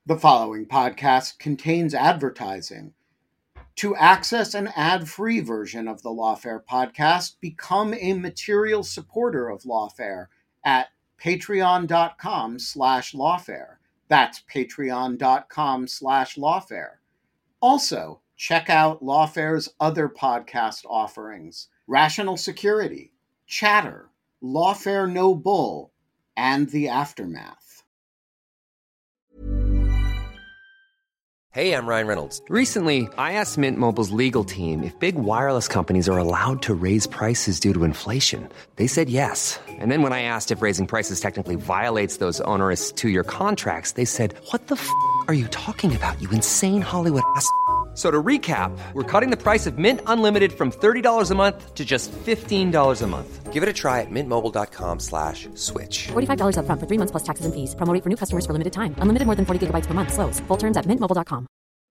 The following podcast contains advertising. To access an ad-free version of the Lawfare podcast, become a material supporter of Lawfare at patreon.com/lawfare. That's patreon.com/lawfare. Also, check out Lawfare's other podcast offerings: Rational Security, Chatter, Lawfare No Bull, and The Aftermath. Hey, I'm Ryan Reynolds. Recently, I asked Mint Mobile's legal team if big wireless companies are allowed to raise prices due to inflation. They said yes. And then when I asked if raising prices technically violates those onerous two-year contracts, they said, "What the f*** are you talking about, you insane Hollywood ass?" So to recap, we're cutting the price of Mint Unlimited from $30 a month to just $15 a month. Give it a try at mintmobile.com/switch. $45 up front for 3 months plus taxes and fees. Promo rate for new customers for limited time. Unlimited more than 40 gigabytes per month. Slows full terms at mintmobile.com.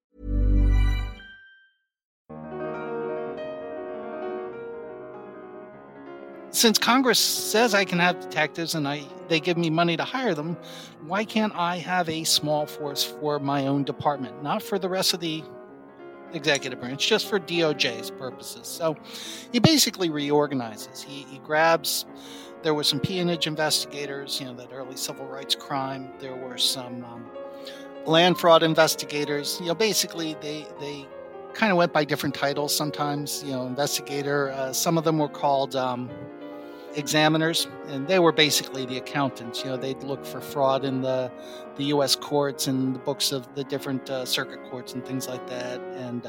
Since Congress says I can have detectives and they give me money to hire them, why can't I have a small force for my own department? Not for the rest of the executive branch, just for DOJ's purposes. So he basically reorganizes. He grabs, there were some peonage investigators, that early civil rights crime. There were some land fraud investigators. Basically they kind of went by different titles sometimes, investigator. Some of them were called examiners, and they were basically the accountants. They'd look for fraud in the U.S. courts and the books of the different circuit courts and things like that. And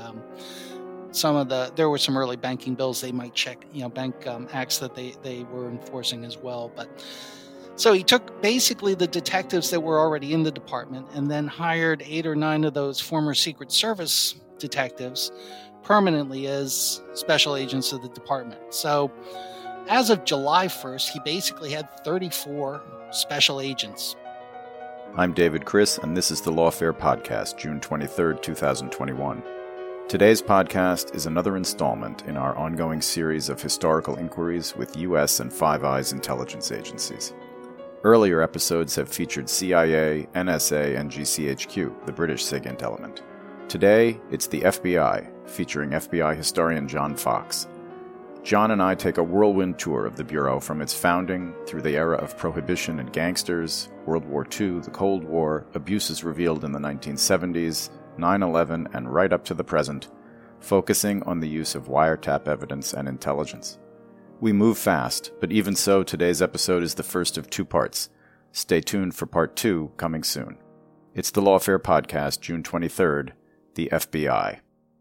there were some early banking bills they might check, bank acts that they were enforcing as well. But so he took basically the detectives that were already in the department and then hired 8 or 9 of those former Secret Service detectives permanently as special agents of the department. So as of July 1st, he basically had 34 special agents. I'm David Chris, and this is the Lawfare Podcast, June 23rd, 2021. Today's podcast is another installment in our ongoing series of historical inquiries with U.S. and Five Eyes intelligence agencies. Earlier episodes have featured CIA, NSA, and GCHQ, the British SIGINT element. Today, it's the FBI, featuring FBI historian John Fox. John and I take a whirlwind tour of the Bureau from its founding through the era of prohibition and gangsters, World War II, the Cold War, abuses revealed in the 1970s, 9/11, and right up to the present, focusing on the use of wiretap evidence and intelligence. We move fast, but even so, today's episode is the first of 2 parts. Stay tuned for part 2 coming soon. It's the Lawfare Podcast, June 23rd, the FBI.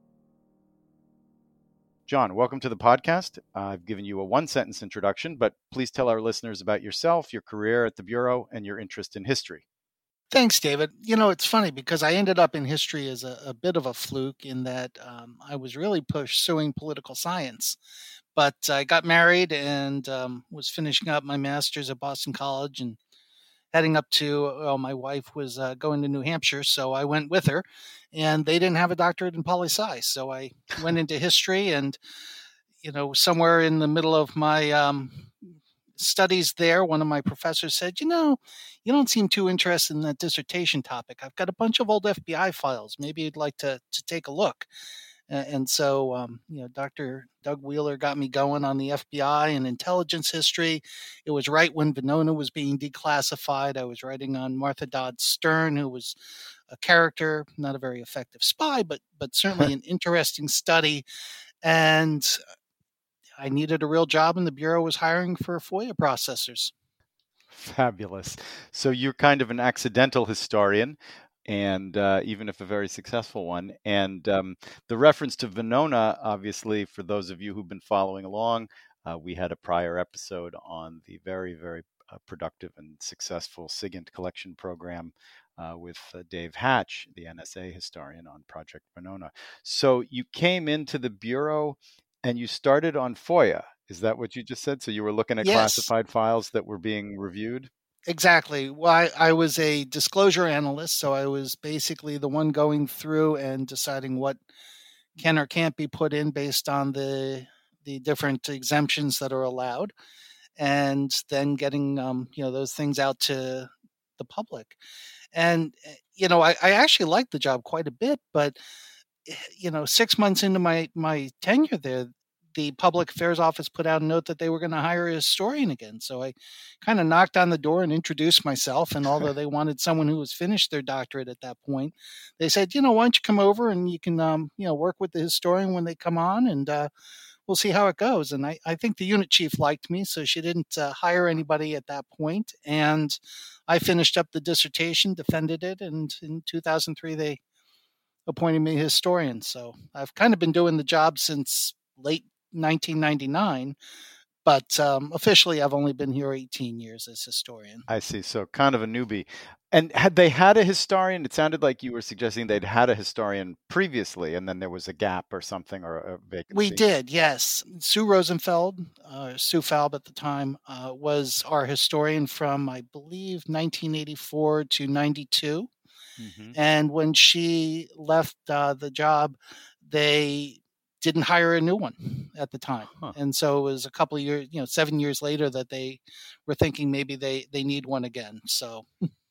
John, welcome to the podcast. I've given you a 1-sentence introduction, but please tell our listeners about yourself, your career at the Bureau, and your interest in history. Thanks, David. It's funny because I ended up in history as a bit of a fluke in that I was really pursuing political science. But I got married and was finishing up my master's at Boston College and heading up to, my wife was going to New Hampshire, so I went with her, and they didn't have a doctorate in poli-sci. So I went into history and, somewhere in the middle of my studies there, one of my professors said, you don't seem too interested in that dissertation topic. I've got a bunch of old FBI files. Maybe you'd like to take a look. And so, Dr. Doug Wheeler got me going on the FBI and intelligence history. It was right when Venona was being declassified. I was writing on Martha Dodd Stern, who was a character, not a very effective spy, but certainly an interesting study. And I needed a real job, and the Bureau was hiring for FOIA processors. Fabulous. So you're kind of an accidental historian, and even if a very successful one. And the reference to Venona, obviously, for those of you who've been following along, we had a prior episode on the very, very productive and successful SIGINT collection program with Dave Hatch, the NSA historian, on Project Venona. So you came into the Bureau and you started on FOIA. Is that what you just said? So you were looking at classified files that were being reviewed? Exactly. Well, I was a disclosure analyst, so I was basically the one going through and deciding what can or can't be put in based on the different exemptions that are allowed, and then getting those things out to the public. And, I actually liked the job quite a bit, but, 6 months into my tenure there, the public affairs office put out a note that they were going to hire a historian again. So I kind of knocked on the door and introduced myself. And although they wanted someone who was finished their doctorate at that point, they said, why don't you come over and you can, work with the historian when they come on, and we'll see how it goes. And I think the unit chief liked me, so she didn't hire anybody at that point. And I finished up the dissertation, defended it, and in 2003 they appointed me historian. So I've kind of been doing the job since late 1999, but officially I've only been here 18 years as historian. I see. So kind of a newbie. And had they had a historian? It sounded like you were suggesting they'd had a historian previously, and then there was a gap or something, or a vacancy. We did, yes. Sue Rosenfeld, Sue Falb at the time, was our historian from, I believe, 1984 to 92. Mm-hmm. And when she left the job, they didn't hire a new one at the time. Huh. And so it was a couple of years, 7 years later, that they were thinking maybe they need one again. So.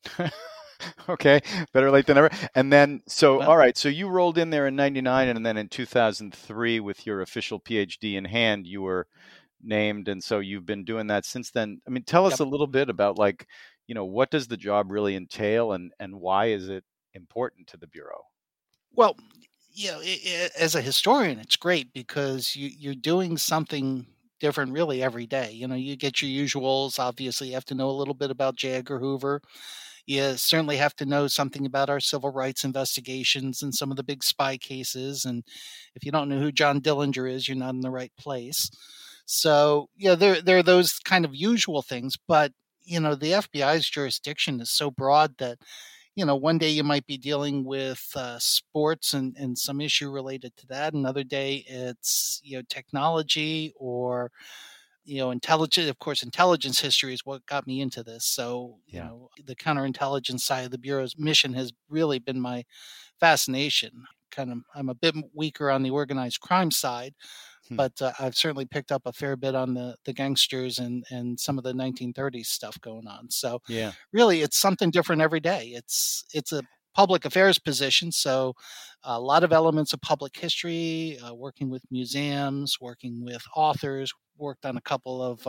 Okay. Better late than never. And then, all right. So you rolled in there in 99, and then in 2003 with your official PhD in hand, you were named. And so you've been doing that since then. I mean, tell us a little bit about what does the job really entail, and why is it important to the Bureau? Well, as a historian, it's great because you're doing something different really every day. You get your usuals. Obviously, you have to know a little bit about J. Edgar Hoover. You certainly have to know something about our civil rights investigations and some of the big spy cases. And if you don't know who John Dillinger is, you're not in the right place. So, there are those kind of usual things. But, the FBI's jurisdiction is so broad that, one day you might be dealing with sports and some issue related to that. Another day it's, technology or, intelligence. Of course, intelligence history is what got me into this. So, the counterintelligence side of the Bureau's mission has really been my fascination. I'm a bit weaker on the organized crime side, but I've certainly picked up a fair bit on the gangsters and some of the 1930s stuff going on. So really, it's something different every day. It's a public affairs position, so a lot of elements of public history, working with museums, working with authors, worked on a couple of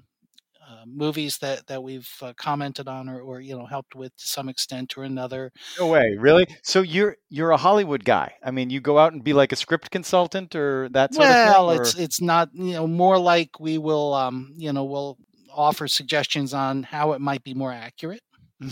movies that we've commented on or helped with to some extent or another. No way, really? So you're a Hollywood guy. I mean, you go out and be like a script consultant or that sort of thing? Well, it's not, more like we will we'll offer suggestions on how it might be more accurate.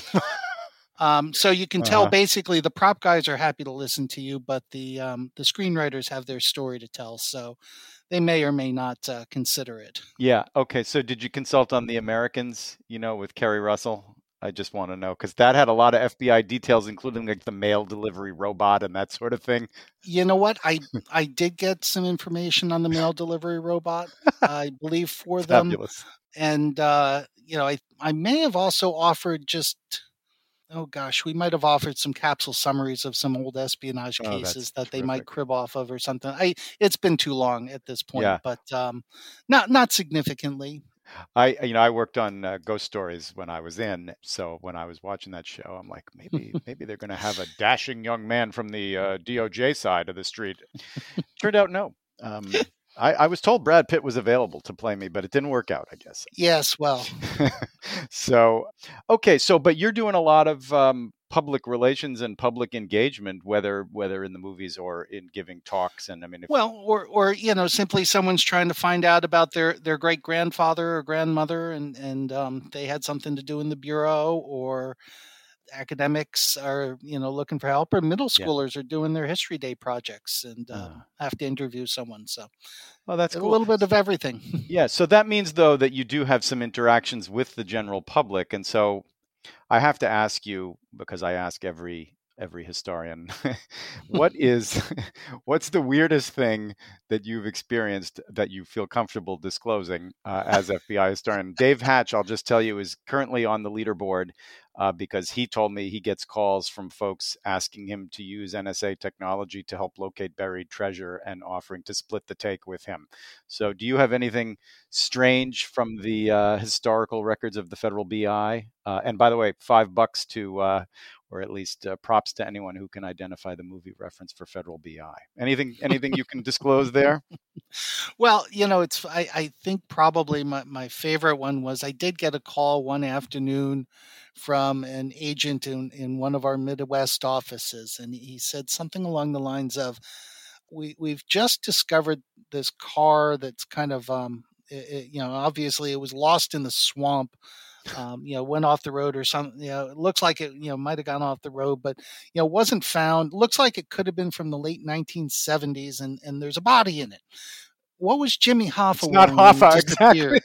So you can tell basically the prop guys are happy to listen to you, but the screenwriters have their story to tell. So they may or may not consider it. Yeah. Okay. So did you consult on The Americans, with Kerry Russell? I just want to know, because that had a lot of FBI details, including like the mail delivery robot and that sort of thing. You know what? I did get some information on the mail delivery robot, I believe, for them. Fabulous. And, I may have also offered we might have offered some capsule summaries of some old espionage cases that they might crib off of or something. It's been too long at this point, but not significantly. I worked on Ghost Stories when I was in. So when I was watching that show, I'm like, maybe they're going to have a dashing young man from the DOJ side of the street. Turned out, no. I was told Brad Pitt was available to play me, but it didn't work out, I guess. Yes, well. So, okay. So, but you're doing a lot of public relations and public engagement, whether in the movies or in giving talks. And I mean, or simply someone's trying to find out about their great grandfather or grandmother, and they had something to do in the Bureau, or academics are looking for help, or middle schoolers are doing their history day projects and have to interview someone. So that's cool. A little bit of everything. Yeah. So that means, though, that you do have some interactions with the general public. And so I have to ask you, because I ask every historian, what's the weirdest thing that you've experienced that you feel comfortable disclosing as FBI historian? Dave Hatch, I'll just tell you, is currently on the leaderboard because he told me he gets calls from folks asking him to use NSA technology to help locate buried treasure and offering to split the take with him. So do you have anything strange from the historical records of the federal BI? And by the way, $5 to or at least props to anyone who can identify the movie reference for Federal BI. Anything you can disclose there? Well, I think probably my favorite one was I did get a call one afternoon from an agent in one of our Midwest offices, and he said something along the lines of, we've just discovered this car that's kind of, obviously it was lost in the swamp, went off the road or something. It looks like it, might have gone off the road, but, wasn't found. Looks like it could have been from the late 1970s, and there's a body in it. What was Jimmy Hoffa wearing? Not Hoffa,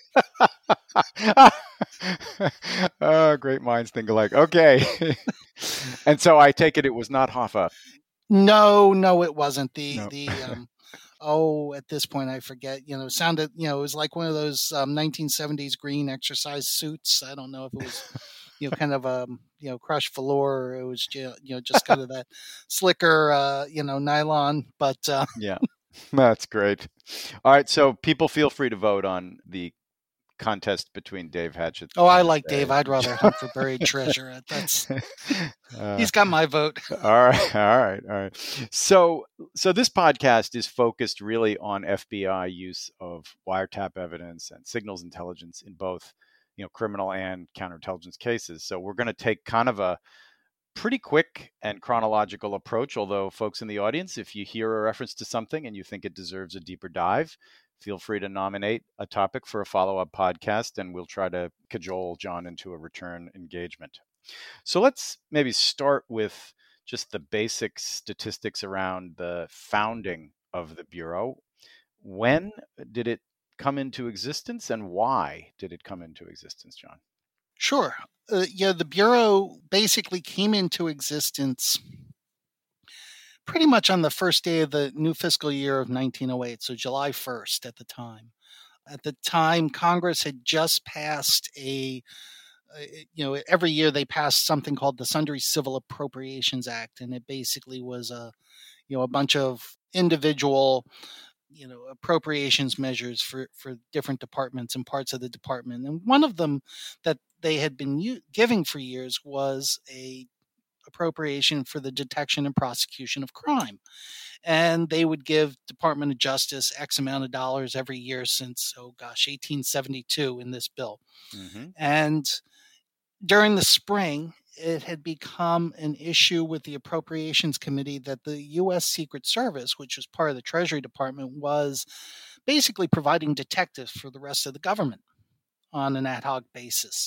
exactly. Oh, great minds think alike. Okay. And so I take it was not Hoffa. No, it wasn't. No. At this point I forget. Sounded. It was like one of those 1970s green exercise suits. I don't know if it was, kind of crushed velour, or it was just kind of that slicker, nylon. But yeah, that's great. All right, so people feel free to vote on the contest between Dave Hatchett. Oh, I like Dave. I'd rather hunt for buried treasure. He's got my vote. All right. So this podcast is focused really on FBI use of wiretap evidence and signals intelligence in both, criminal and counterintelligence cases. So we're going to take kind of a pretty quick and chronological approach, although folks in the audience, if you hear a reference to something and you think it deserves a deeper dive, feel free to nominate a topic for a follow-up podcast, and we'll try to cajole John into a return engagement. So let's maybe start with just the basic statistics around the founding of the Bureau. When did it come into existence, and why did it come into existence, John? Sure. The Bureau basically came into existence pretty much on the first day of the new fiscal year of 1908, so July 1st at the time. At the time, Congress had just passed every year they passed something called the Sundry Civil Appropriations Act, and it basically was a bunch of individual appropriations measures for different departments and parts of the department. And one of them that they had been giving for years was a appropriation for the detection and prosecution of crime. And they would give Department of Justice X amount of dollars every year since, 1872 in this bill. Mm-hmm. And during the spring, it had become an issue with the Appropriations Committee that the U.S. Secret Service, which was part of the Treasury Department, was basically providing detectives for the rest of the government on an ad hoc basis.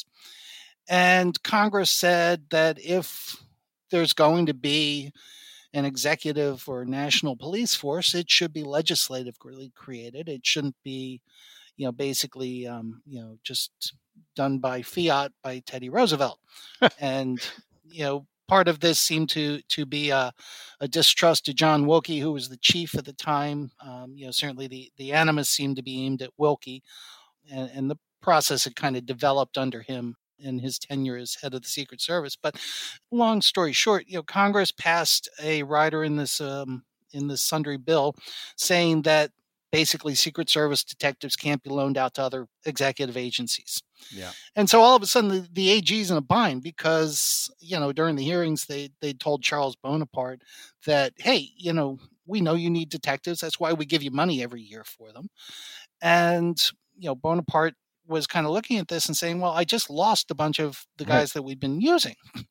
And Congress said that if there's going to be an executive or national police force, it should be legislatively created. It shouldn't be, basically, just done by fiat by Teddy Roosevelt. And, part of this seemed to be a distrust to John Wilkie, who was the chief at the time. Certainly the animus seemed to be aimed at Wilkie, and the process had kind of developed under him in his tenure as head of the Secret Service. But long story short, Congress passed a rider in this sundry bill saying that basically Secret Service detectives can't be loaned out to other executive agencies. Yeah. And so all of a sudden the AG's in a bind because, during the hearings, they told Charles Bonaparte that, hey, we know you need detectives. That's why we give you money every year for them. And, Bonaparte was kind of looking at this and saying, well, I just lost a bunch of the guys that we've been using.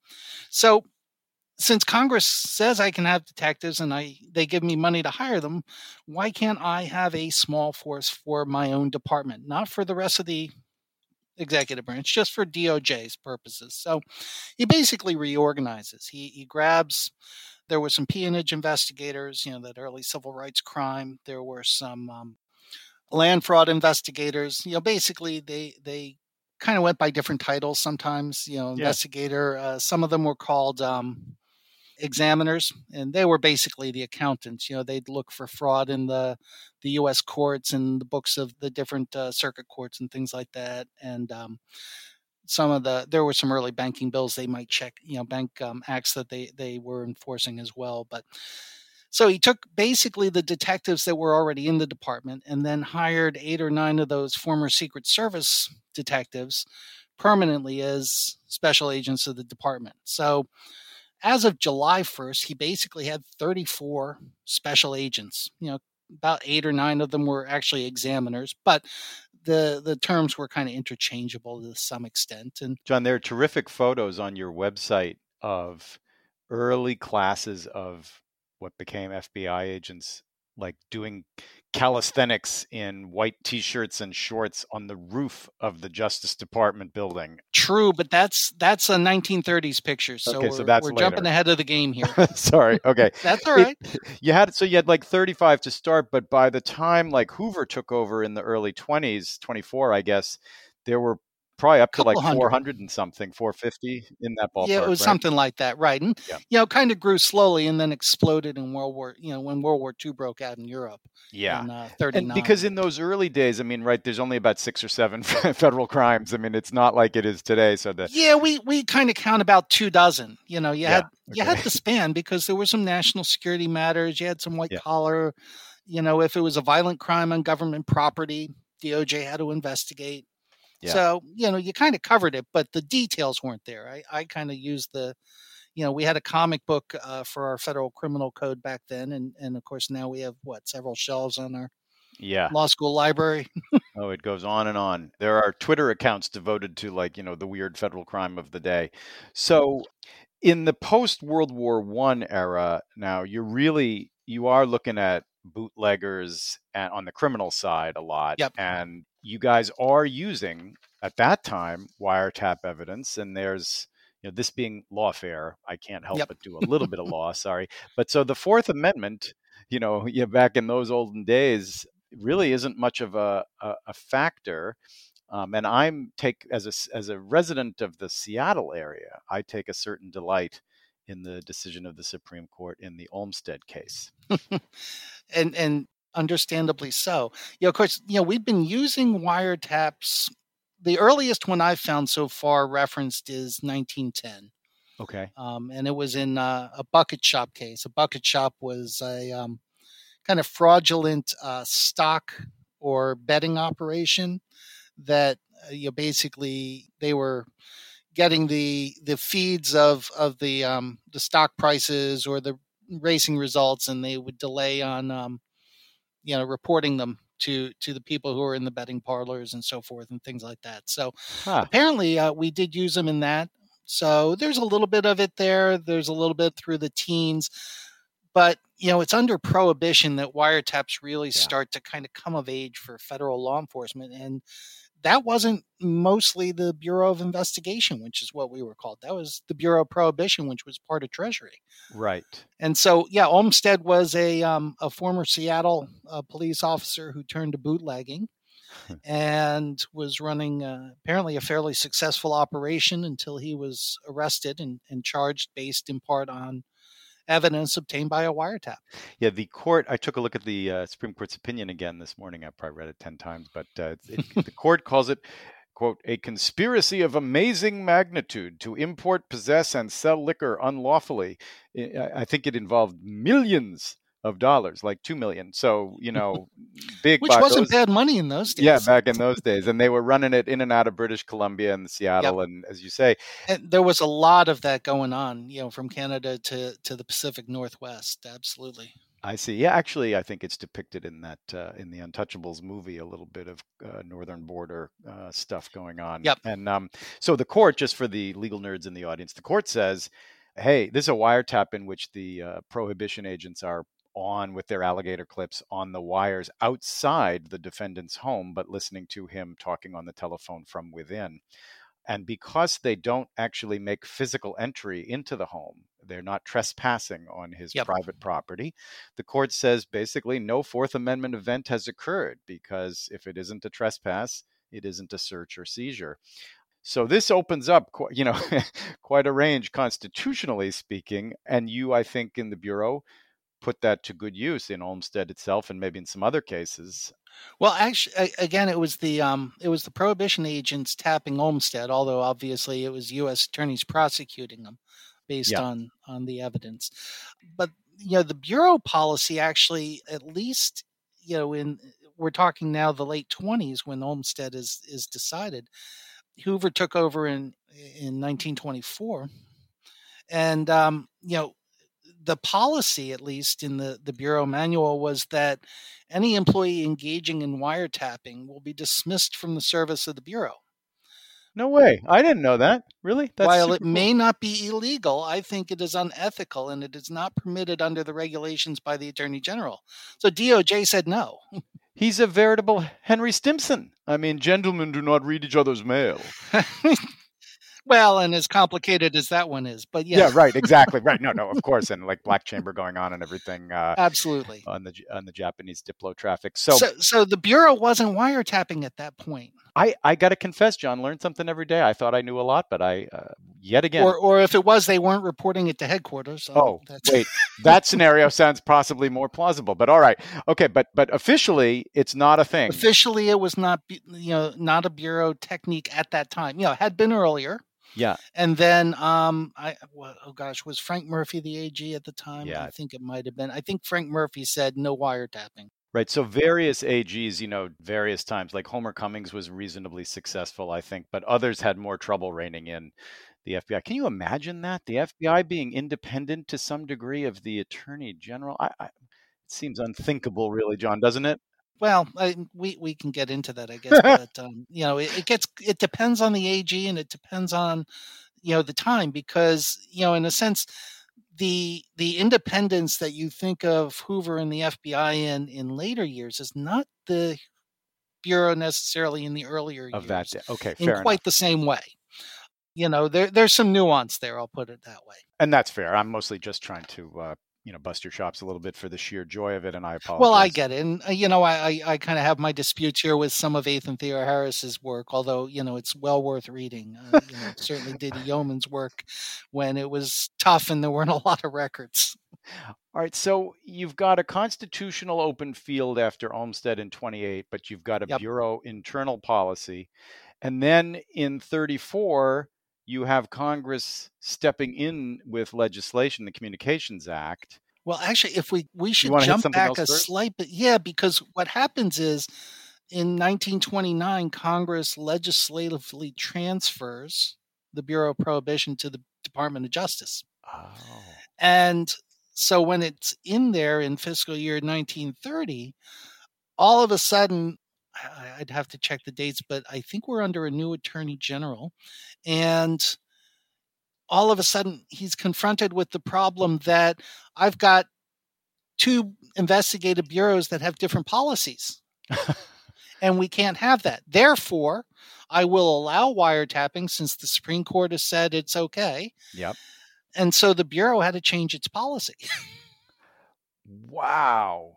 So since Congress says I can have detectives and they give me money to hire them, why can't I have a small force for my own department? Not for the rest of the executive branch, just for DOJ's purposes. So he basically reorganizes. He grabs, there were some peonage investigators, that early civil rights crime. There were some land fraud investigators. Basically they kind of went by different titles sometimes, investigator. Some of them were called examiners, and they were basically the accountants. They'd look for fraud in the U.S. courts and the books of the different circuit courts and things like that. And there were some early banking bills they might check, bank acts that they were enforcing as well. But so he took basically the detectives that were already in the department and then hired 8 or 9 of those former Secret Service detectives permanently as special agents of the department. So as of July 1st, he basically had 34 special agents. About 8 or 9 of them were actually examiners, but the terms were kind of interchangeable to some extent. And John, there are terrific photos on your website of early classes of what became FBI agents, like doing calisthenics in white T-shirts and shorts on the roof of the Justice Department building. True, but that's a 1930s picture, so Okay, so that's we're later. jumping ahead of the game here. Sorry. Okay. That's all right. You had like 35 to start, but by the time like Hoover took over in the early 20s, 24, I guess, there were probably up to like 400 and something, 450 in that ballpark. Yeah, it was something like that, right? And kind of grew slowly and then exploded in when World War II broke out in Europe. Yeah, in 39. And because in those early days, I mean, right, there's only about 6 or 7 federal crimes. I mean, it's not like it is today. So we kind of count about 24. You had to span because there were some national security matters. You had some white collar. If it was a violent crime on government property, DOJ had to investigate. Yeah. So, you kind of covered it, but the details weren't there. I kind of used we had a comic book for our federal criminal code back then. And of course, now we have several shelves on our law school library. Oh, it goes on and on. There are Twitter accounts devoted to the weird federal crime of the day. So in the post-World War I era, now you are looking at bootleggers and on the criminal side a lot. Yep. And you guys are using at that time wiretap evidence, and there's this being lawfare, I can't help but do a little bit of law, sorry. But so the Fourth Amendment, back in those olden days, really isn't much of a factor. And as a resident of the Seattle area, I take a certain delight in the decision of the Supreme Court in the Olmstead case. And understandably so. Of course, we've been using wiretaps. The earliest one I've found so far referenced is 1910. Okay. And it was in a bucket shop case. A bucket shop was a kind of fraudulent stock or betting operation that basically they were getting the feeds of the stock prices or the racing results, and they would delay on reporting them to the people who are in the betting parlors and so forth and things like that. So apparently we did use them in that. So there's a little bit of it there. There's a little bit through the teens, but it's under prohibition that wiretaps really start to kind of come of age for federal law enforcement. And that wasn't mostly the Bureau of Investigation, which is what we were called. That was the Bureau of Prohibition, which was part of Treasury. Right. And so, Olmstead was a former Seattle police officer who turned to bootlegging and was running apparently a fairly successful operation until he was arrested and charged based in part on evidence obtained by a wiretap. Yeah, the court, I took a look at the Supreme Court's opinion again this morning. I probably read it 10 times, but the court calls it, quote, a conspiracy of amazing magnitude to import, possess, and sell liquor unlawfully. I think it involved millions of dollars, like $2 million. So, big. Which wasn't bad money in those days. Yeah, back in those days. And they were running it in and out of British Columbia and Seattle. And as you say. And there was a lot of that going on, from Canada to the Pacific Northwest. Absolutely. I see. Yeah, actually, I think it's depicted in that in the Untouchables movie, a little bit of northern border stuff going on. Yep. And so the court, just for the legal nerds in the audience, the court says, hey, this is a wiretap in which the prohibition agents are on with their alligator clips on the wires outside the defendant's home, but listening to him talking on the telephone from within. And because they don't actually make physical entry into the home, they're not trespassing on his private property. The court says basically no Fourth Amendment event has occurred because if it isn't a trespass, it isn't a search or seizure. So this opens up, quite a range constitutionally speaking. And you, I think, in the Bureau, put that to good use in Olmstead itself and maybe in some other cases. Well, actually, again, it was the prohibition agents tapping Olmstead, although obviously it was U.S. attorneys prosecuting them based on the evidence. But the Bureau policy actually, at least we're talking now the late 1920s when Olmstead is decided. Hoover took over in 1924. And, the policy, at least in the Bureau manual, was that any employee engaging in wiretapping will be dismissed from the service of the Bureau. No way. I didn't know that. Really? That's While it super may cool. not be illegal, I think it is unethical and it is not permitted under the regulations by the Attorney General. So DOJ said no. He's a veritable Henry Stimson. I mean, gentlemen do not read each other's mail. Well, and as complicated as that one is, but Yeah, right, exactly. Right. No, of course. And like Black Chamber going on and everything. Absolutely. On the Japanese Diplo traffic. So the Bureau wasn't wiretapping at that point. I got to confess, John, learn something every day. I thought I knew a lot, but I, yet again. Or if it was, they weren't reporting it to headquarters. So wait, that scenario sounds possibly more plausible, but all right. Okay, but officially, it's not a thing. Officially, it was not, not a Bureau technique at that time. It had been earlier. Yeah. And then, was Frank Murphy the AG at the time? Yeah. I think it might have been. I think Frank Murphy said no wiretapping. Right. So various AGs, various times, like Homer Cummings was reasonably successful, I think, but others had more trouble reining in the FBI. Can you imagine that? The FBI being independent to some degree of the Attorney General? It seems unthinkable, really, John, doesn't it? Well, we can get into that, I guess. But it depends on the AG and it depends on the time, because in a sense the independence that you think of Hoover and the FBI in later years is not the Bureau necessarily in the earlier of years. That. Okay, fair enough. Quite the same way. There's some nuance there. I'll put it that way. And that's fair. I'm mostly just trying to bust your chops a little bit for the sheer joy of it, and I apologize. Well, I get it. And, I kind of have my disputes here with some of Ethan Theo Harris's work, although, it's well worth reading. Certainly did Yeoman's work when it was tough and there weren't a lot of records. All right, so you've got a constitutional open field after Olmsted in 28, but you've got a Bureau internal policy. And then in 34, you have Congress stepping in with legislation, the Communications Act. Well, actually, if we should jump back a slight bit. Yeah, because what happens is in 1929, Congress legislatively transfers the Bureau of Prohibition to the Department of Justice. Oh. And so when it's in there in fiscal year 1930, all of a sudden, I'd have to check the dates, but I think we're under a new Attorney General. And all of a sudden, he's confronted with the problem that I've got two investigative bureaus that have different policies. And we can't have that. Therefore, I will allow wiretapping since the Supreme Court has said it's okay. Yep. And so the Bureau had to change its policy. Wow.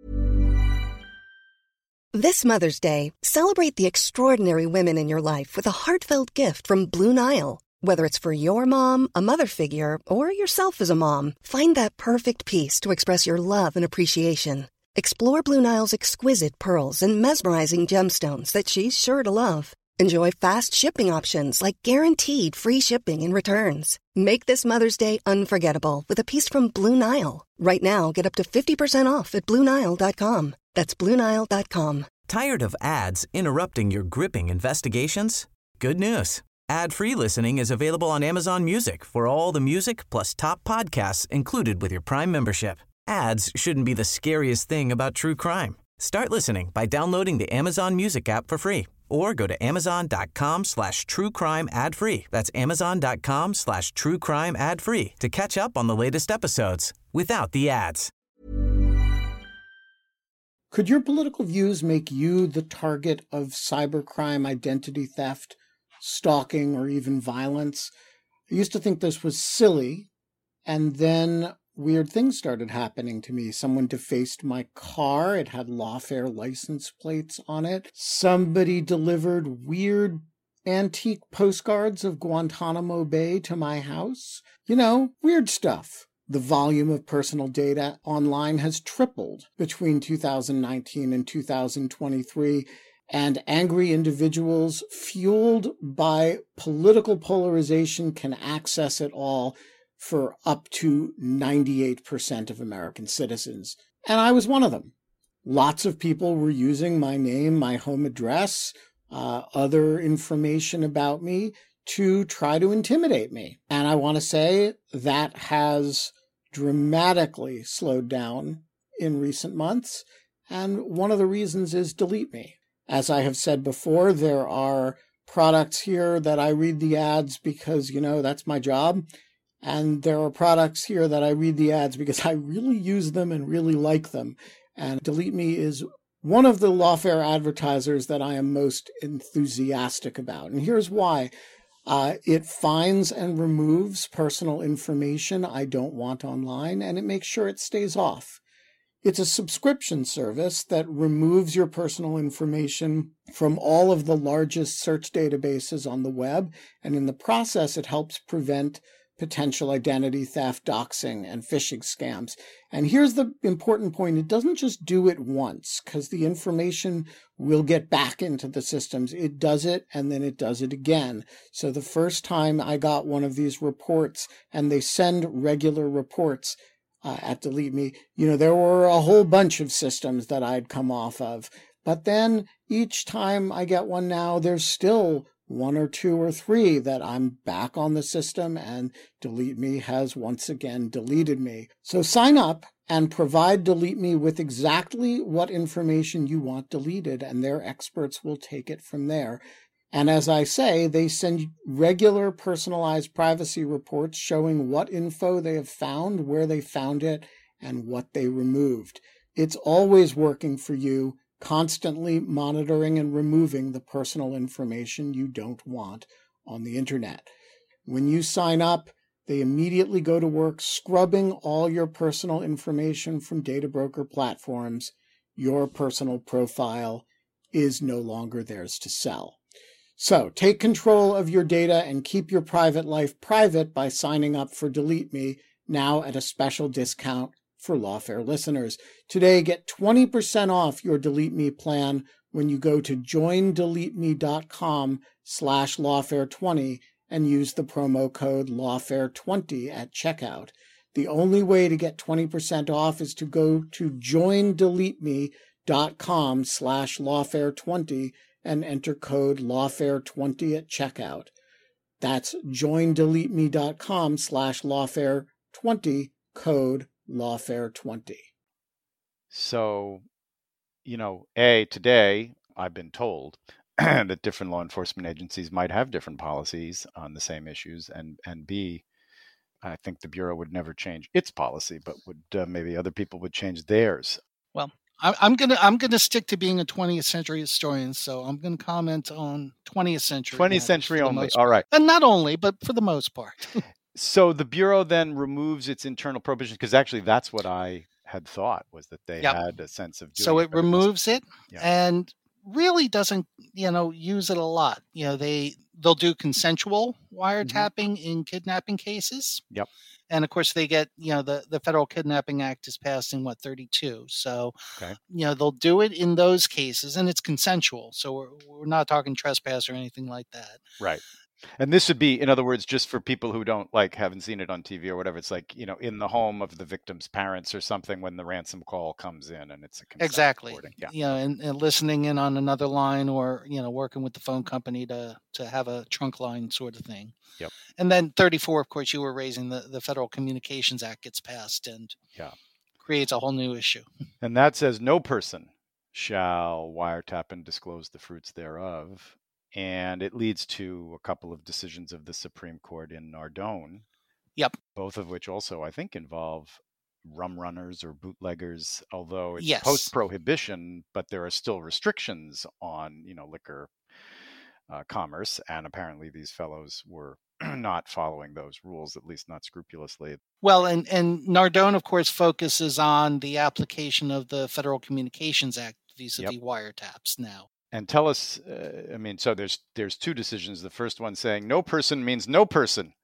This Mother's Day, celebrate the extraordinary women in your life with a heartfelt gift from Blue Nile. Whether it's for your mom, a mother figure, or yourself as a mom, find that perfect piece to express your love and appreciation. Explore Blue Nile's exquisite pearls and mesmerizing gemstones that she's sure to love. Enjoy fast shipping options like guaranteed free shipping and returns. Make this Mother's Day unforgettable with a piece from Blue Nile. Right now, get up to 50% off at BlueNile.com. That's BlueNile.com. Tired of ads interrupting your gripping investigations? Good news. Ad-free listening is available on Amazon Music for all the music plus top podcasts included with your Prime membership. Ads shouldn't be the scariest thing about true crime. Start listening by downloading the Amazon Music app for free or go to amazon.com/truecrime ad-free. That's amazon.com/truecrime ad-free to catch up on the latest episodes without the ads. Could your political views make you the target of cybercrime, identity theft, stalking, or even violence? I used to think this was silly, and then weird things started happening to me. Someone defaced my car. It had lawfare license plates on it. Somebody delivered weird antique postcards of Guantanamo Bay to my house. Weird stuff. The volume of personal data online has tripled between 2019 and 2023, and angry individuals fueled by political polarization can access it all for up to 98% of American citizens. And I was one of them. Lots of people were using my name, my home address, other information about me to try to intimidate me. And I want to say that has dramatically slowed down in recent months. And one of the reasons is Delete Me. As I have said before, there are products here that I read the ads because, that's my job. And there are products here that I read the ads because I really use them and really like them. And Delete Me is one of the Lawfare advertisers that I am most enthusiastic about. And here's why. It finds and removes personal information I don't want online, and it makes sure it stays off. It's a subscription service that removes your personal information from all of the largest search databases on the web, and in the process, it helps prevent potential identity theft, doxing, and phishing scams. And here's the important point. It doesn't just do it once, because the information will get back into the systems. It does it, and then it does it again. So the first time I got one of these reports, and they send regular reports at Delete Me, there were a whole bunch of systems that I'd come off of. But then each time I get one now, there's still one or two or three that I'm back on the system, and Delete Me has once again deleted me. So sign up and provide Delete Me with exactly what information you want deleted, and their experts will take it from there. And as I say, they send regular personalized privacy reports showing what info they have found, where they found it, and what they removed. It's always working for you, constantly monitoring and removing the personal information you don't want on the internet. When you sign up, they immediately go to work scrubbing all your personal information from data broker platforms. Your personal profile is no longer theirs to sell. So take control of your data and keep your private life private by signing up for Delete Me now at a special discount for Lawfare listeners. Today, get 20% off your Delete Me plan when you go to joindeleteme.com/Lawfare20 and use the promo code Lawfare20 at checkout. The only way to get 20% off is to go to joindeleteme.com/Lawfare20 and enter code Lawfare20 at checkout. That's joindeleteme.com/Lawfare20, code Lawfare20. So, today I've been told that different law enforcement agencies might have different policies on the same issues, and B, I think the Bureau would never change its policy, but maybe other people would change theirs. Well, I'm gonna stick to being a 20th century historian, so I'm gonna comment on 20th century. 20th century only. All right, and not only, but for the most part. So the Bureau then removes its internal prohibition, because actually that's what I had thought, was that they had a sense of doing so it removes it Yeah. and really doesn't, use it a lot. They'll do consensual wiretapping in kidnapping cases. Yep. And of course they get, the Federal Kidnapping Act is passed in 32. So, they'll do it in those cases, and it's consensual. So we're not talking trespass or anything like that. Right. And this would be, in other words, just for people who don't haven't seen it on TV or whatever, it's in the home of the victim's parents or something when the ransom call comes in, and it's a consent recording. Yeah. And listening in on another line, or, working with the phone company to have a trunk line sort of thing. Yep. And then 34, of course, you were raising the Federal Communications Act gets passed and creates a whole new issue. And that says no person shall wiretap and disclose the fruits thereof. And it leads to a couple of decisions of the Supreme Court in Nardone. Yep. Both of which also, I think, involve rum runners or bootleggers, although it's Yes. post-prohibition, but there are still restrictions on, liquor commerce. And apparently these fellows were not following those rules, at least not scrupulously. Well, and Nardone, of course, focuses on the application of the Federal Communications Act vis-a-vis wiretaps now. And tell us, so there's two decisions. The first one saying no person means no person.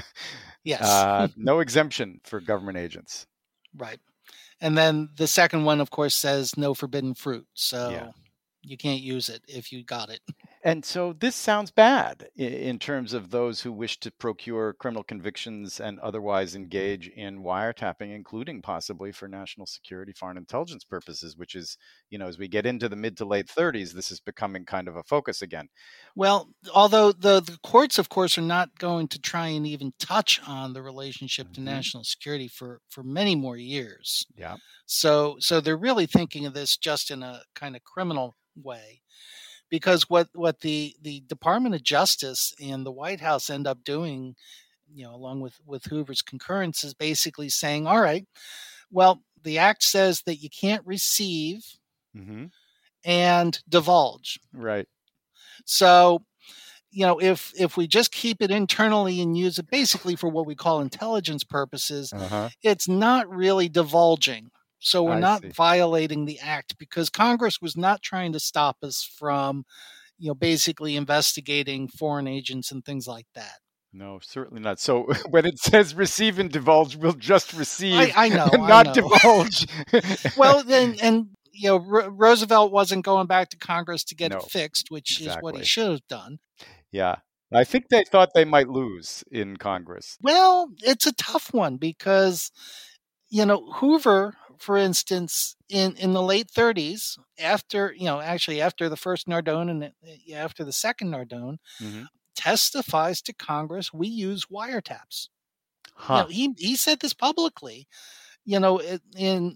Yes. No exemption for government agents. Right. And then the second one, of course, says no forbidden fruit. So you can't use it if you got it. And so this sounds bad in terms of those who wish to procure criminal convictions and otherwise engage in wiretapping, including possibly for national security, foreign intelligence purposes, which is, as we get into the mid to late 30s, this is becoming kind of a focus again. Well, although the courts, of course, are not going to try and even touch on the relationship to national security for many more years. Yeah. So they're really thinking of this just in a kind of criminal way. Because what the Department of Justice and the White House end up doing, along with Hoover's concurrence, is basically saying, all right, well, the act says that you can't receive and divulge. Right. So, if we just keep it internally and use it basically for what we call intelligence purposes, it's not really divulging. So we're not violating the act, because Congress was not trying to stop us from, basically investigating foreign agents and things like that. No, certainly not. So when it says receive and divulge, we'll just receive I know, and not divulge. Well, then, Roosevelt wasn't going back to Congress to get it fixed, which is what he should have done. Yeah. I think they thought they might lose in Congress. Well, it's a tough one because, Hoover, for instance, in the late 30s, after the first Nardone and after the second Nardone, testifies to Congress, we use wiretaps. He said this publicly, I'm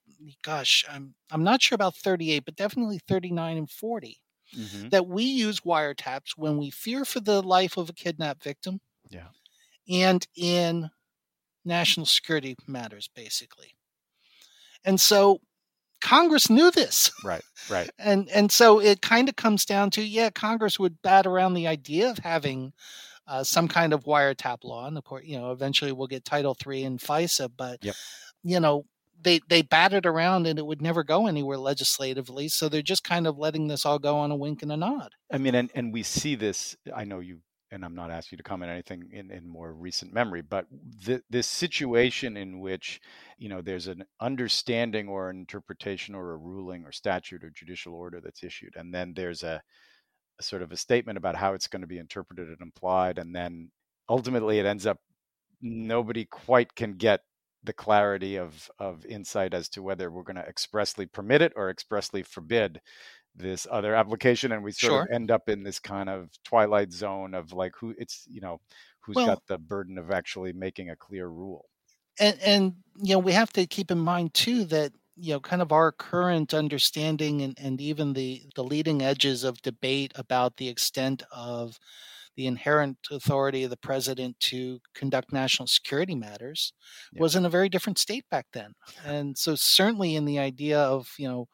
not sure about 38, but definitely 39 and 40, that we use wiretaps when we fear for the life of a kidnapped victim. Yeah. And in national security matters, basically. And so Congress knew this. Right. And so it kind of comes down to, Congress would bat around the idea of having some kind of wiretap law. And of course, eventually we'll get Title III and FISA, but, they batted around and it would never go anywhere legislatively. So they're just kind of letting this all go on a wink and a nod. I mean, and we see this, I know you, and I'm not asking you to comment anything in more recent memory, but this situation in which, there's an understanding or an interpretation or a ruling or statute or judicial order that's issued. And then there's a sort of a statement about how it's going to be interpreted and applied. And then ultimately it ends up, nobody quite can get the clarity of insight as to whether we're going to expressly permit it or expressly forbid this other application, and we sort of end up in this kind of twilight zone of like who's got the burden of actually making a clear rule. And we have to keep in mind too that kind of our current understanding and even the leading edges of debate about the extent of the inherent authority of the president to conduct national security matters was in a very different state back then. And so certainly in the idea of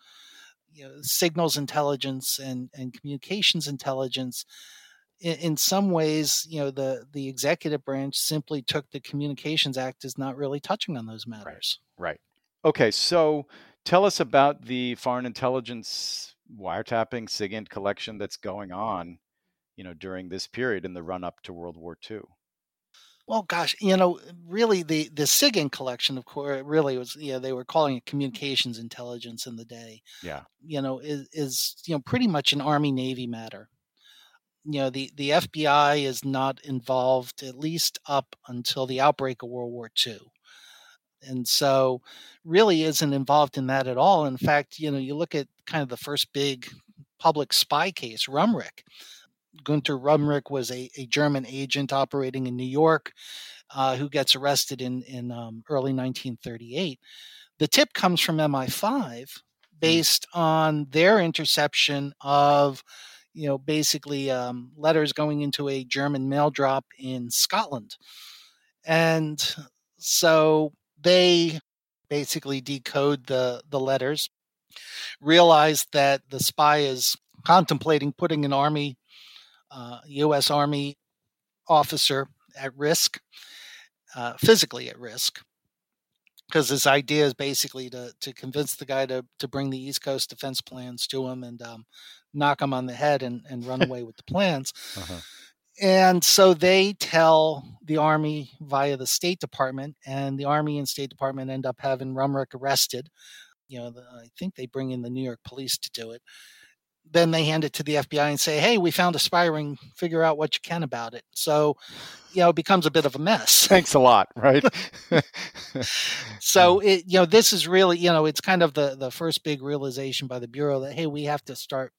signals intelligence and communications intelligence, in some ways, the executive branch simply took the Communications Act as not really touching on those matters. Right. Okay, so tell us about the foreign intelligence wiretapping SIGINT collection that's going on, during this period in the run-up to World War II. Well, gosh, really the SIGINT collection, of course, really was, they were calling it communications intelligence in the day. Yeah. Is pretty much an Army-Navy matter. The FBI is not involved, at least up until the outbreak of World War II. And so really isn't involved in that at all. In fact, you look at kind of the first big public spy case, Rumrick. Gunter Rumrick was a German agent operating in New York who gets arrested in early 1938. The tip comes from MI5 based on their interception of, basically letters going into a German mail drop in Scotland. And so they basically decode the letters, realize that the spy is contemplating putting an U.S. Army officer at risk, physically at risk, because his idea is basically to convince the guy to bring the East Coast defense plans to him and knock him on the head and run away with the plans. And so they tell the Army via the State Department, and the Army and State Department end up having Rumrick arrested. I think they bring in the New York police to do it. then they hand it to the FBI and say, hey, we found a spy ring, figure out what you can about it. So, it becomes a bit of a mess. Thanks a lot, right? So, this is really, it's kind of the first big realization by the Bureau that, hey, we have to start,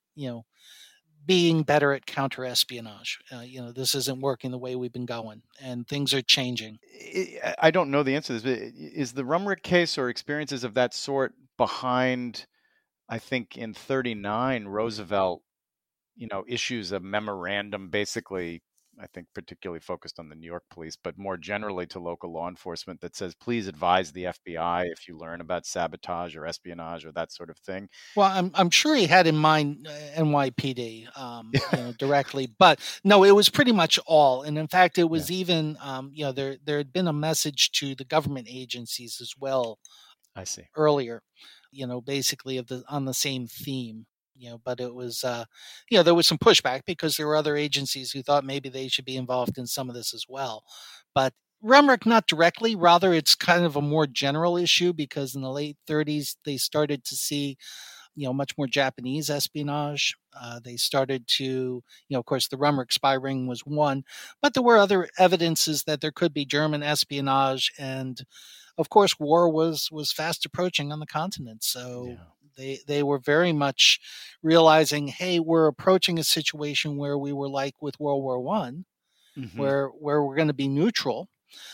being better at counter-espionage. This isn't working the way we've been going, and things are changing. I don't know the answer to this, but is the Rumrick case or experiences of that sort behind, I think in 1939, Roosevelt, issues a memorandum, basically, I think particularly focused on the New York police, but more generally to local law enforcement, that says, please advise the FBI if you learn about sabotage or espionage or that sort of thing. Well, I'm sure he had in mind NYPD directly, but no, it was pretty much all. And in fact, it was even, there had been a message to the government agencies as well. I see. Earlier, basically on the same theme. But it was, there was some pushback because there were other agencies who thought maybe they should be involved in some of this as well. But Rumrick, not directly, rather it's kind of a more general issue because in the late 30s, they started to see, much more Japanese espionage. They started to, of course, the Rumrick spy ring was one, but there were other evidences that there could be German espionage. And of course, war was fast approaching on the continent. So they were very much realizing, hey, we're approaching a situation where we were like with World War I, where we're going to be neutral.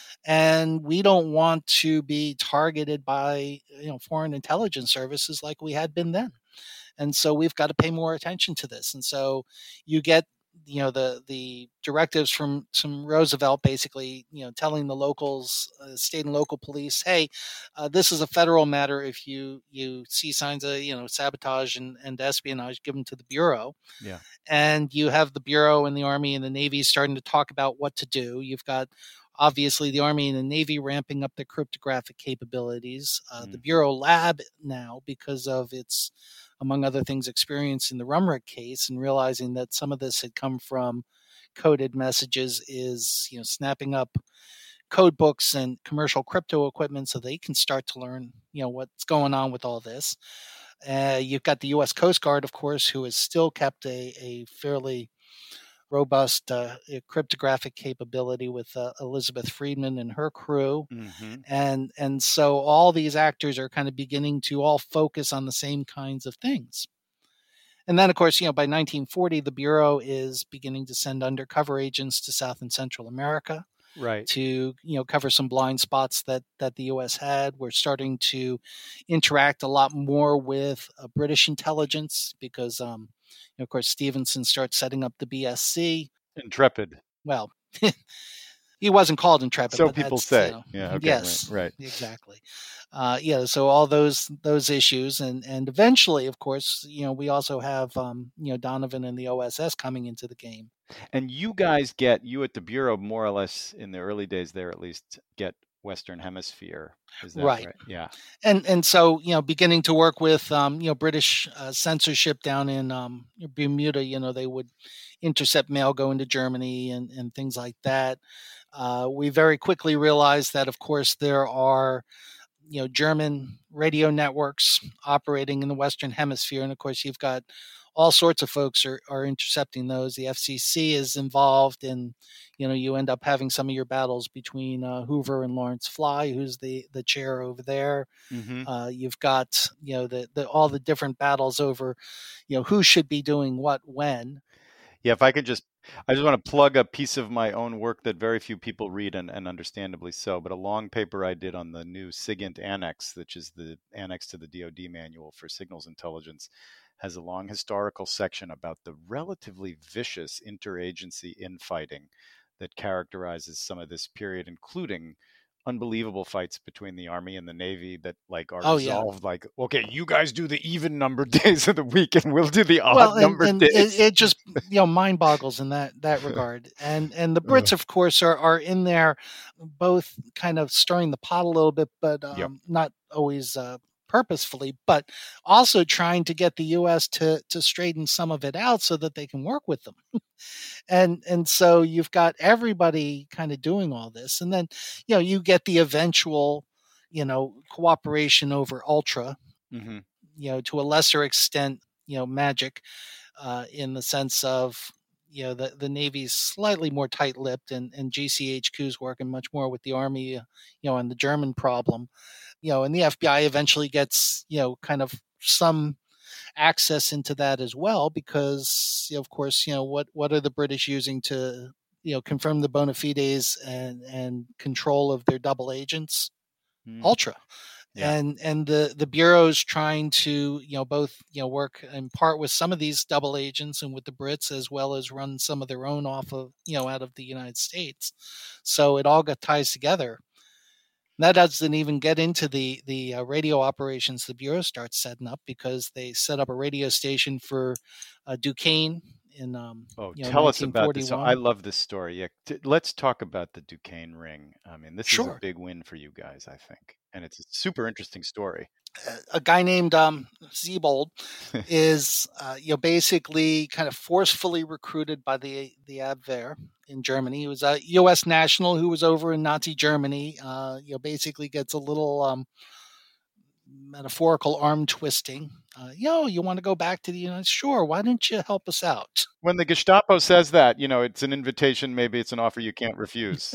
And we don't want to be targeted by, foreign intelligence services like we had been then. And so we've got to pay more attention to this. And so you get, the directives from Roosevelt basically, telling the locals, state and local police, hey, this is a federal matter. If you see signs of, sabotage and espionage, give them to the Bureau. Yeah. And you have the Bureau and the Army and the Navy starting to talk about what to do. You've got obviously the Army and the Navy ramping up their cryptographic capabilities. The Bureau lab now, because of its, among other things, experience in the Rumrick case and realizing that some of this had come from coded messages, is, snapping up code books and commercial crypto equipment so they can start to learn, what's going on with all this. You've got the U.S. Coast Guard, of course, who has still kept a fairly robust cryptographic capability with Elizabeth Friedman and her crew. And so all these actors are kind of beginning to all focus on the same kinds of things. And then, of course, by 1940, the Bureau is beginning to send undercover agents to South and Central America. Right. To, cover some blind spots that the U.S. had. We're starting to interact a lot more with British intelligence because, of course, Stevenson starts setting up the BSC. Intrepid. Well, he wasn't called Intrepid. So people say. Yeah. Okay. Yes. Right. Exactly. So all those issues, and eventually, of course, we also have Donovan and the OSS coming into the game. And you guys get, at the Bureau, more or less in the early days there, at least, get Western Hemisphere. Is that right? Yeah. And so, beginning to work with, British censorship down in Bermuda, they would intercept mail going to Germany and things like that. We very quickly realized that, of course, there are, German radio networks operating in the Western Hemisphere. And of course, you've got all sorts of folks are intercepting those. The FCC is involved, and you end up having some of your battles between Hoover and Lawrence Fly, who's the chair over there. You've got all the different battles over who should be doing what when. Yeah, if I could I just want to plug a piece of my own work that very few people read, and understandably so, but a long paper I did on the new SIGINT Annex, which is the annex to the DoD manual for signals intelligence, has a long historical section about the relatively vicious interagency infighting that characterizes some of this period, including unbelievable fights between the Army and the Navy that are resolved like, okay, you guys do the even numbered days of the week and we'll do the odd numbered days. It just mind boggles in that regard. And the Brits, of course, are in there both kind of stirring the pot a little bit, but not always purposefully, but also trying to get the U.S. to straighten some of it out so that they can work with them. and so you've got everybody kind of doing all this. And then, you get the eventual, cooperation over Ultra, to a lesser extent, magic in the sense of, the Navy's slightly more tight-lipped, and GCHQ's working much more with the Army, on the German problem, and the FBI eventually gets, kind of some access into that as well, because, of course, what are the British using to, confirm the bona fides and control of their double agents? Ultra. Yeah. And the bureau's trying to, both, work in part with some of these double agents and with the Brits, as well as run some of their own off of, out of the United States. So it all ties together. That doesn't even get into the radio operations the Bureau starts setting up, because they set up a radio station for Duquesne in tell us about this. 1941. I love this story. Yeah, let's talk about the Duquesne Ring. I mean, this is Sure. a big win for you guys, I think, and it's a super interesting story. A guy named Siebold is basically kind of forcefully recruited by the Abwehr in Germany. He was a U.S. national who was over in Nazi Germany. Basically gets a little metaphorical arm twisting. You want to go back to the United States? Sure. Why don't you help us out? When the Gestapo says that, it's an invitation. Maybe it's an offer you can't refuse.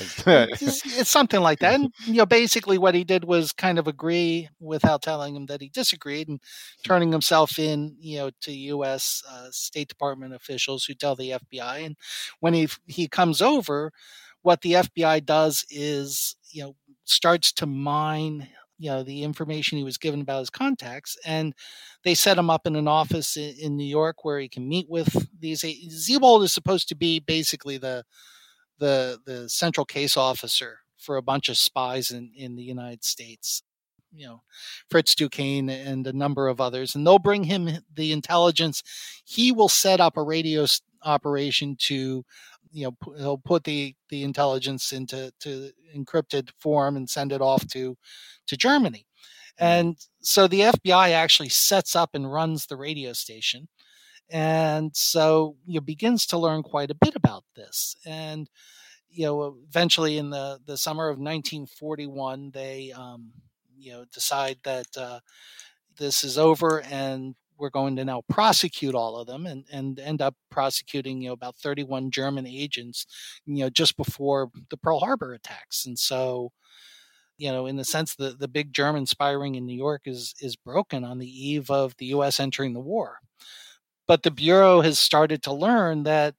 It's something like that. And, basically what he did was kind of agree without telling him that he disagreed, and turning himself in, to U.S. State Department officials who tell the FBI. And when he comes over, what the FBI does is, starts to mine the information he was given about his contacts, and they set him up in an office in New York where he can meet with these. Siebold is supposed to be basically the central case officer for a bunch of spies in the United States. Fritz Duquesne and a number of others, and they'll bring him the intelligence. He will set up a radio operation to, he'll put the intelligence into encrypted form and send it off to Germany. And so the FBI actually sets up and runs the radio station. And so begins to learn quite a bit about this. And, eventually in the summer of 1941, they, decide that this is over, and we're going to now prosecute all of them, and end up prosecuting, about 31 German agents, just before the Pearl Harbor attacks. And so, in the sense that the big German spy ring in New York is broken on the eve of the U.S. entering the war. But the Bureau has started to learn that,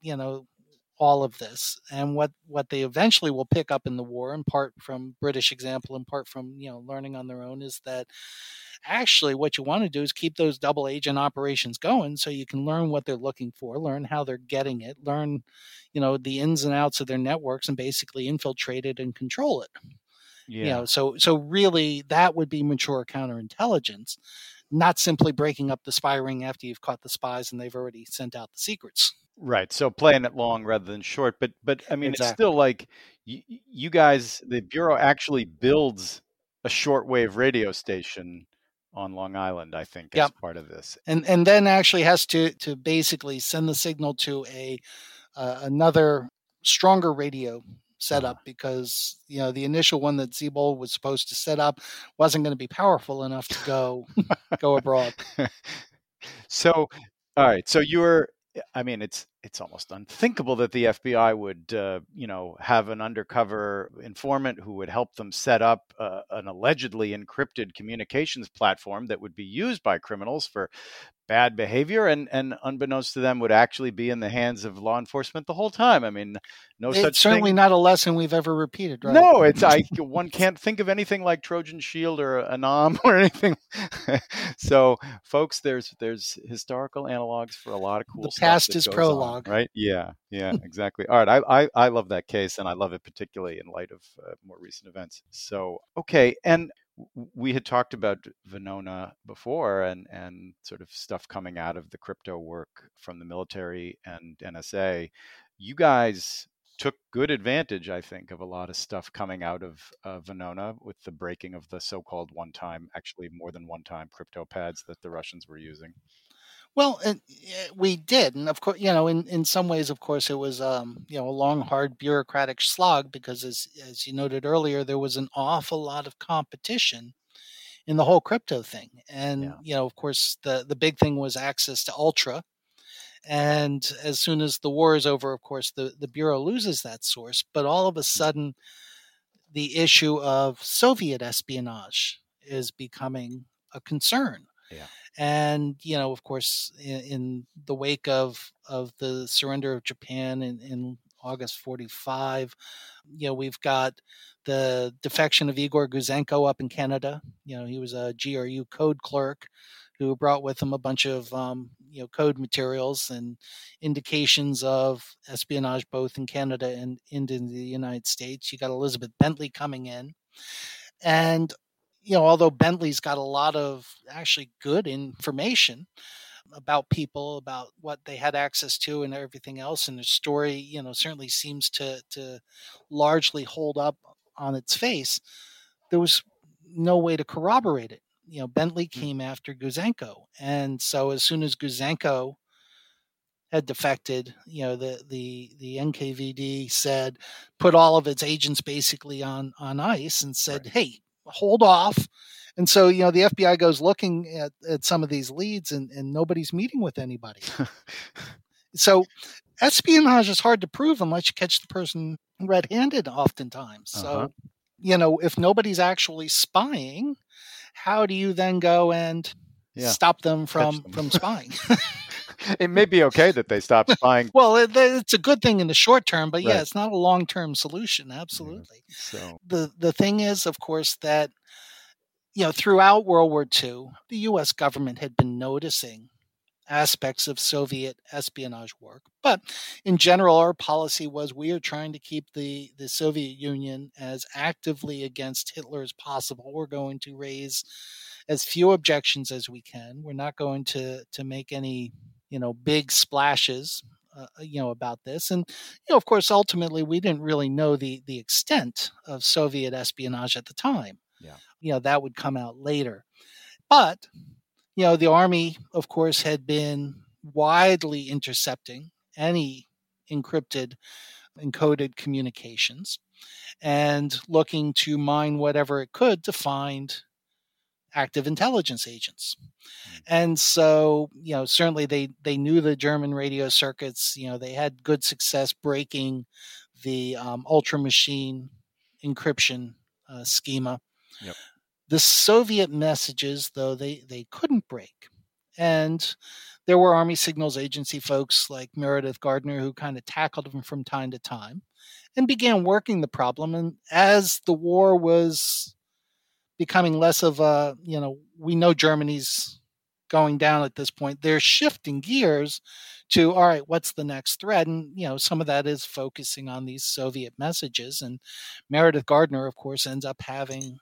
all of this, and what they eventually will pick up in the war, in part from British example, in part from, learning on their own, is that actually what you want to do is keep those double agent operations going, so you can learn what they're looking for, learn how they're getting it, learn, the ins and outs of their networks, and basically infiltrate it and control it. Yeah. So really that would be mature counterintelligence, not simply breaking up the spy ring after you've caught the spies and they've already sent out the secrets. Right. So playing it long rather than short. But I mean, Exactly. It's still like you guys, the Bureau actually builds a shortwave radio station on Long Island, I think, as part of this. And then actually has to basically send the signal to another stronger radio setup, because the initial one that Siebold was supposed to set up wasn't going to be powerful enough to go abroad. So, all right. So it's almost unthinkable that the FBI would, have an undercover informant who would help them set up an allegedly encrypted communications platform that would be used by criminals for bad behavior, and unbeknownst to them would actually be in the hands of law enforcement the whole time. I mean, It's certainly not a lesson we've ever repeated, right? No, one can't think of anything like Trojan Shield or Anam or anything. So, folks, there's historical analogs for a lot of cool stuff. The past that is goes prologue, on, right? Yeah, exactly. All right, I love that case, and I love it particularly in light of more recent events. So, okay, and we had talked about Venona before, and sort of stuff coming out of the crypto work from the military and NSA. You guys took good advantage, I think, of a lot of stuff coming out of Venona with the breaking of the so-called one-time, actually more than one-time crypto pads that the Russians were using. Well, we did. And of course, in some ways, of course, it was, a long, hard bureaucratic slog, because as you noted earlier, there was an awful lot of competition in the whole crypto thing. And, Yeah. of course, the big thing was access to Ultra. And as soon as the war is over, of course, the Bureau loses that source. But all of a sudden, the issue of Soviet espionage is becoming a concern. Yeah. And, of course, in the wake of the surrender of Japan in August 45, we've got the defection of Igor Guzenko up in Canada. He was a GRU code clerk who brought with him a bunch of, code materials and indications of espionage both in Canada and in the United States. You got Elizabeth Bentley coming in. And, although Bentley's got a lot of actually good information about people, about what they had access to and everything else, and the story, certainly seems to largely hold up on its face, there was no way to corroborate it. Bentley came after Guzenko. And so as soon as Guzenko had defected, the NKVD said, put all of its agents basically on ice and said, right, hey, hold off. And so, the FBI goes looking at some of these leads and nobody's meeting with anybody. So espionage is hard to prove unless you catch the person red-handed oftentimes. So, if nobody's actually spying, how do you then go and stop them from spying? It may be okay that they stop spying. Well, it's a good thing in the short term, but right, it's not a long-term solution. Absolutely. So the thing is, of course, that throughout World War II, the U.S. government had been noticing aspects of Soviet espionage work. But in general, our policy was we are trying to keep the Soviet Union as actively against Hitler as possible. We're going to raise as few objections as we can. We're not going to make any, big splashes, about this. And, of course, ultimately, we didn't really know the extent of Soviet espionage at the time. Yeah. That would come out later. But the Army, of course, had been widely intercepting any encoded communications and looking to mine whatever it could to find active intelligence agents. And so, certainly they knew the German radio circuits. They had good success breaking the Ultra Machine encryption schema. Yep. The Soviet messages, though, they couldn't break. And there were Army Signals Agency folks like Meredith Gardner who kind of tackled them from time to time and began working the problem. And as the war was becoming less of a, we know Germany's going down at this point, they're shifting gears to, all right, what's the next threat? And, some of that is focusing on these Soviet messages. And Meredith Gardner, of course, ends up having,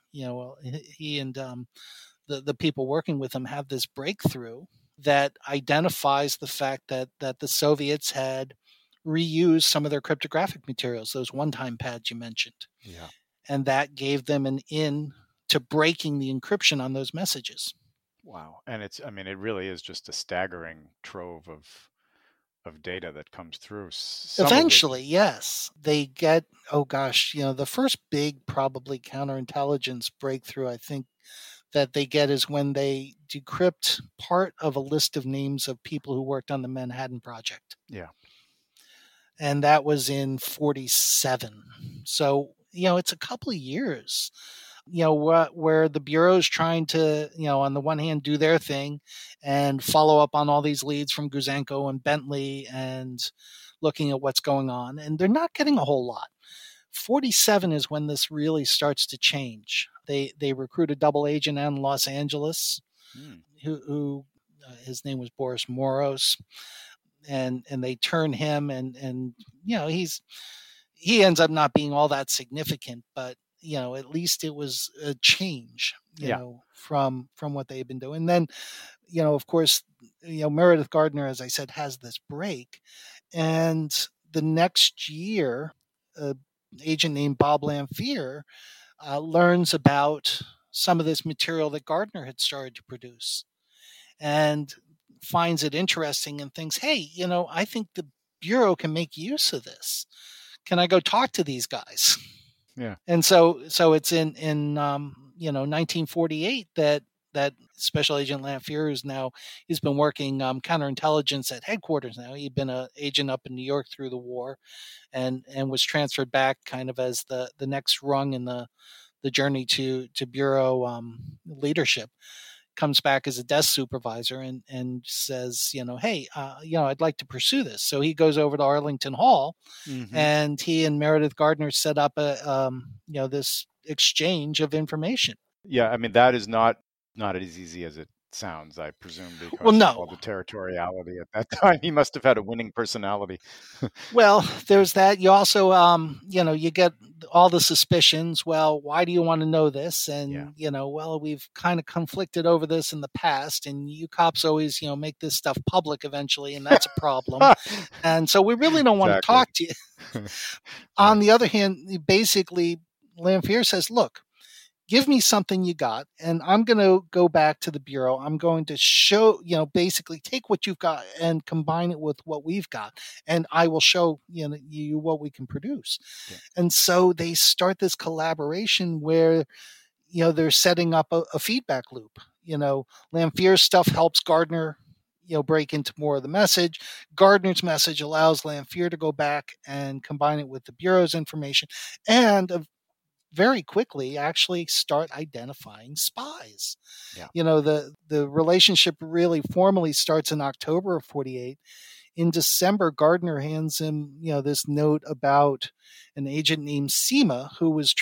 he and the people working with him have this breakthrough that identifies the fact that the Soviets had reused some of their cryptographic materials, those one-time pads you mentioned. Yeah. And that gave them an in to breaking the encryption on those messages. Wow. And it really is just a staggering trove of data that comes through. Eventually, yes. They get, the first big probably counterintelligence breakthrough, I think, that they get is when they decrypt part of a list of names of people who worked on the Manhattan Project. Yeah. And that was in 1947. So, it's a couple of years, where the Bureau's trying to, on the one hand, do their thing and follow up on all these leads from Guzenko and Bentley and looking at what's going on. And they're not getting a whole lot. 1947 is when this really starts to change. They recruit a double agent out in Los Angeles who his name was Boris Moros. And they turn him and he ends up not being all that significant, but at least it was a change, from what they've been doing. And then, of course, Meredith Gardner, as I said, has this break. And the next year, an agent named Bob Lamphere learns about some of this material that Gardner had started to produce and finds it interesting and thinks, hey, I think the Bureau can make use of this. Can I go talk to these guys? Yeah. And so it's in 1948 that Special Agent Lanphier, he's been working counterintelligence at headquarters now. He'd been an agent up in New York through the war, and was transferred back kind of as the next rung in the journey to bureau leadership. Comes back as a desk supervisor and says, hey, I'd like to pursue this. So he goes over to Arlington Hall, and he and Meredith Gardner set up this exchange of information. Yeah, I mean, that is not as easy as it sounds, I presume, because of all the territoriality at that time. He must have had a winning personality. Well, there's that. You also, you get all the suspicions. Well, why do you want to know this? And, well, we've kind of conflicted over this in the past, and you cops always, make this stuff public eventually, and that's a problem. And so we really don't want to talk to you. On the other hand, basically, Lanphier says, look, give me something you got, and I'm going to go back to the Bureau. I'm going to show, basically take what you've got and combine it with what we've got, and I will show you what we can produce. Yeah. And so they start this collaboration where, they're setting up a feedback loop. Lanphier's stuff helps Gardner, break into more of the message. Gardner's message allows Lanphier to go back and combine it with the Bureau's information, and very quickly actually start identifying spies. Yeah. The relationship really formally starts in October of 48. In December, Gardner hands him, this note about an agent named Seema, who was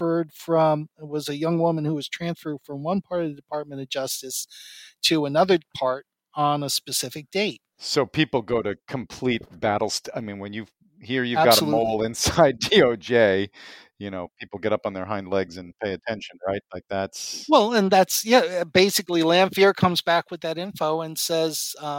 a young woman who was transferred from one part of the Department of Justice to another part on a specific date. So people go to complete battles. I mean, when you hear you've Absolutely. got a mole inside DOJ, people get up on their hind legs and pay attention, right? Like that's... Well, and that's, basically Lanphier comes back with that info and says, to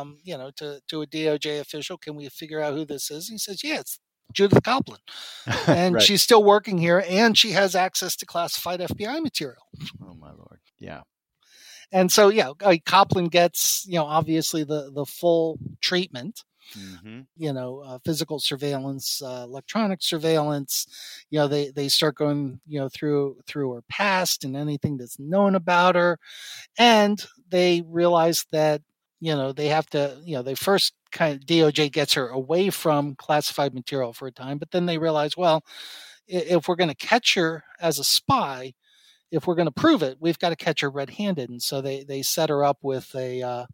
a DOJ official, can we figure out who this is? He says, yeah, it's Judith Coplin. And right. She's still working here, and she has access to classified FBI material. Oh, my Lord. Yeah. And so, Coplin gets, obviously the full treatment. Mm-hmm. Physical surveillance, electronic surveillance. They start going, through her past and anything that's known about her, and they realize that they have to. They first kind of DOJ gets her away from classified material for a time, but then they realize, well, if we're going to catch her as a spy, if we're going to prove it, we've got to catch her red-handed, and so they set her up with a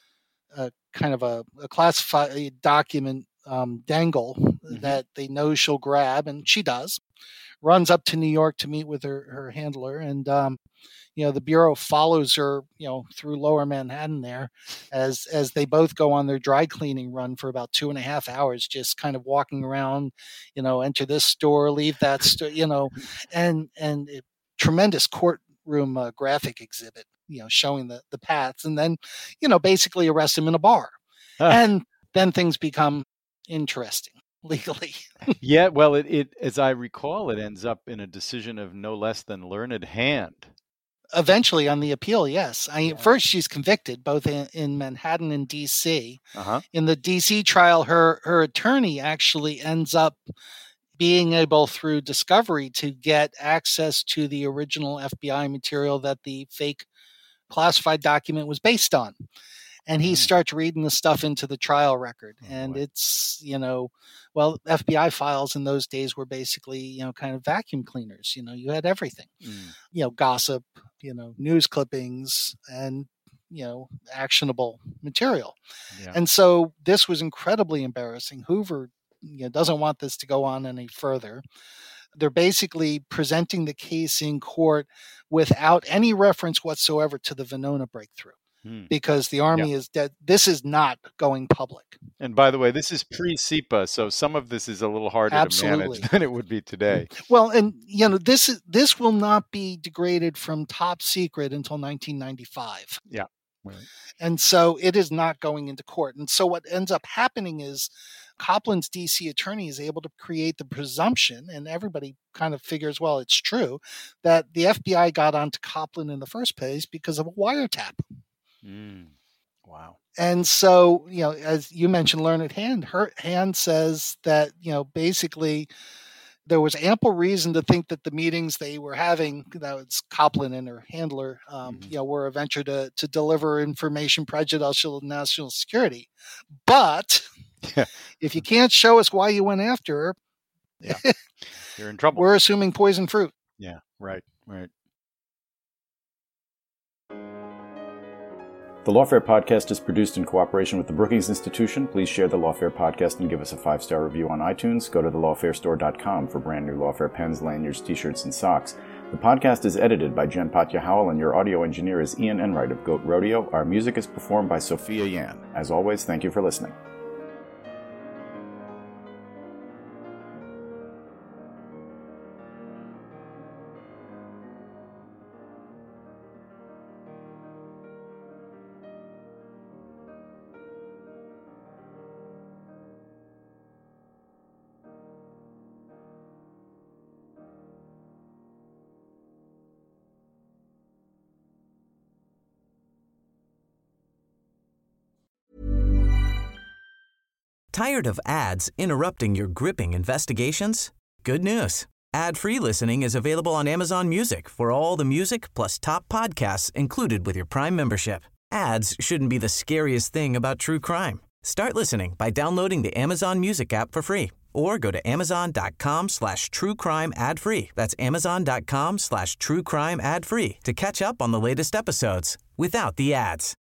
kind of a classified document dangle that they know she'll grab, and she does. Runs up to New York to meet with her handler, and the Bureau follows her through Lower Manhattan there as they both go on their dry cleaning run for about 2.5 hours, just kind of walking around, enter this store, leave that store, and a tremendous courtroom graphic exhibit, showing the paths, and then, basically arrest him in a bar. And then things become interesting legally. Yeah, well, it as I recall, it ends up in a decision of no less than learned hand. Eventually on the appeal, yes. First she's convicted, both in Manhattan and D.C. Uh-huh. In the D.C. trial, her attorney actually ends up being able, through discovery, to get access to the original FBI material that the fake classified document was based on. And he starts reading the stuff into the trial record. And it's, FBI files in those days were basically, kind of vacuum cleaners. You had everything, gossip, news clippings, and, actionable material. Yeah. And so this was incredibly embarrassing. Hoover doesn't want this to go on any further. They're basically presenting the case in court without any reference whatsoever to the Venona breakthrough. Because the Army is dead. This is not going public. And by the way, this is pre-SEPA, so some of this is a little harder to manage than it would be today. Well, and this will not be degraded from top secret until 1995. Yeah. Right. And so it is not going into court. And so what ends up happening is Coplin's DC attorney is able to create the presumption, and everybody kind of figures, well, it's true, that the FBI got onto Coplin in the first place because of a wiretap. Wow. And so, as you mentioned, learned hand, her hand says that, basically there was ample reason to think that the meetings they were having, that was Copland and her handler, were a venture to deliver information prejudicial to national security. But if you can't show us why you went after her, you're in trouble. We're assuming poison fruit. Yeah, right. The Lawfare Podcast is produced in cooperation with the Brookings Institution. Please share the Lawfare Podcast and give us a 5-star review on iTunes. Go to thelawfarestore.com for brand new Lawfare pens, lanyards, t-shirts, and socks. The podcast is edited by Jen Patja Howell, and your audio engineer is Ian Enright of Goat Rodeo. Our music is performed by Sophia Yan. As always, thank you for listening. Tired of ads interrupting your gripping investigations? Good news. Ad-free listening is available on Amazon Music for all the music plus top podcasts included with your Prime membership. Ads shouldn't be the scariest thing about true crime. Start listening by downloading the Amazon Music app for free or go to amazon.com/truecrime ad-free. That's amazon.com/truecrime ad-free to catch up on the latest episodes without the ads.